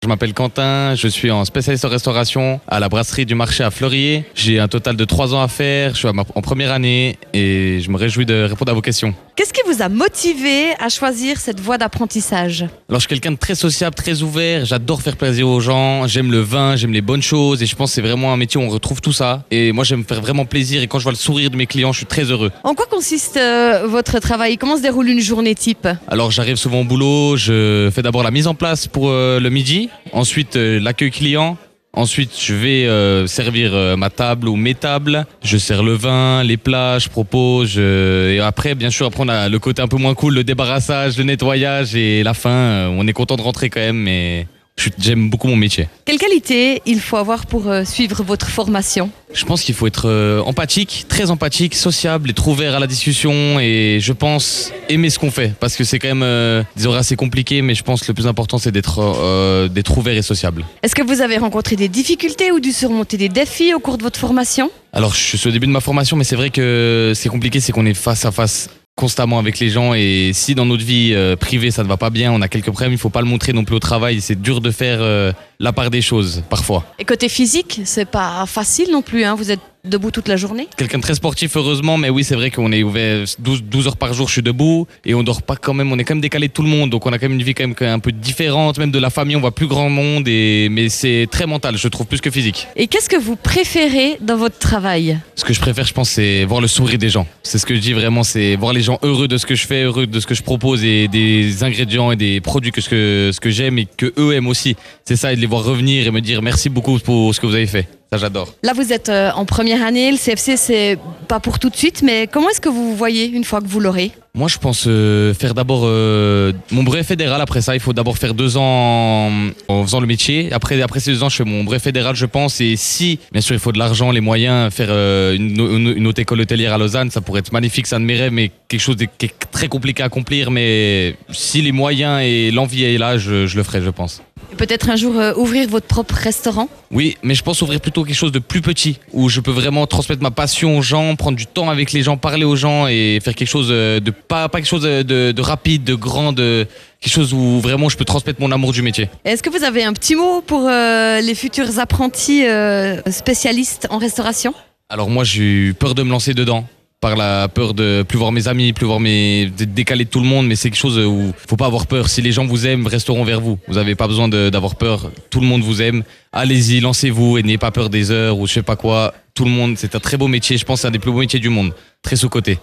Je m'appelle Quentin, je suis en spécialiste en restauration à la brasserie du marché à Fleurier. J'ai un total de 3 ans à faire, je suis en première année et je me réjouis de répondre à vos questions. Qu'est-ce qui vous a motivé à choisir cette voie d'apprentissage? Alors je suis quelqu'un de très sociable, très ouvert, j'adore faire plaisir aux gens, j'aime le vin, j'aime les bonnes choses et je pense que c'est vraiment un métier où on retrouve tout ça. Et moi j'aime me faire vraiment plaisir et quand je vois le sourire de mes clients, je suis très heureux. En quoi consiste votre travail? Comment se déroule une journée type? Alors j'arrive souvent au boulot, je fais d'abord la mise en place pour le midi, ensuite l'accueil client. Ensuite, je vais servir ma table ou mes tables. Je sers le vin, les plats, je propose. Et après, bien sûr, on a le côté un peu moins cool, le débarrassage, le nettoyage et la fin. On est content de rentrer quand même, mais j'aime beaucoup mon métier. Quelle qualité il faut avoir pour suivre votre formation? Je pense qu'il faut être empathique, très empathique, sociable, être ouvert à la discussion et je pense aimer ce qu'on fait parce que c'est quand même des horaires assez compliqués, mais je pense que le plus important c'est d'être ouvert et sociable. Est-ce que vous avez rencontré des difficultés ou dû surmonter des défis au cours de votre formation? Alors je suis au début de ma formation, mais c'est vrai que ce qui est compliqué, c'est qu'on est face à face constamment avec les gens et si dans notre vie privée ça ne va pas bien, on a quelques problèmes, il ne faut pas le montrer non plus au travail, c'est dur de faire la part des choses parfois. Et côté physique, c'est pas facile non plus, hein? Vous êtes debout toute la journée? Quelqu'un de très sportif heureusement, mais oui c'est vrai qu'on est ouvert 12 heures par jour, je suis debout et on dort pas quand même, on est quand même décalé de tout le monde, donc on a quand même une vie quand même un peu différente, même de la famille, on voit plus grand monde, mais c'est très mental, je trouve, plus que physique. Et qu'est-ce que vous préférez dans votre travail? Ce que je préfère, je pense, c'est voir le sourire des gens. C'est ce que je dis vraiment, c'est voir les gens heureux de ce que je fais, heureux de ce que je propose et des ingrédients et des produits ce que j'aime et que eux aiment aussi. C'est ça, et de les voir revenir et me dire merci beaucoup pour ce que vous avez fait. Ça, j'adore. Là, vous êtes en première année, le CFC, c'est pas pour tout de suite, mais comment est-ce que vous vous voyez une fois que vous l'aurez? Moi, je pense faire d'abord mon brevet fédéral. Après ça, il faut d'abord faire 2 ans en faisant le métier. Après ces 2 ans, je fais mon brevet fédéral, je pense. Et si, bien sûr, il faut de l'argent, les moyens, faire une autre école hôtelière à Lausanne, ça pourrait être magnifique, ça de mes rêves, mais quelque chose qui est très compliqué à accomplir. Mais si les moyens et l'envie est là, je le ferai, je pense. Peut-être un jour ouvrir votre propre restaurant? Oui, mais je pense ouvrir plutôt quelque chose de plus petit, où je peux vraiment transmettre ma passion aux gens, prendre du temps avec les gens, parler aux gens et faire quelque chose de pas quelque chose de rapide, de grand, quelque chose où vraiment je peux transmettre mon amour du métier. Est-ce que vous avez un petit mot pour les futurs apprentis spécialistes en restauration? Alors moi, j'ai eu peur de me lancer dedans. Par la peur de plus voir mes amis, d'être décalé de tout le monde, mais c'est quelque chose où faut pas avoir peur. Si les gens vous aiment, resteront vers vous. Vous n'avez pas besoin d'avoir peur. Tout le monde vous aime. Allez-y, lancez-vous et n'ayez pas peur des heures ou je sais pas quoi. Tout le monde, c'est un très beau métier. Je pense que c'est un des plus beaux métiers du monde. Très sous-coté.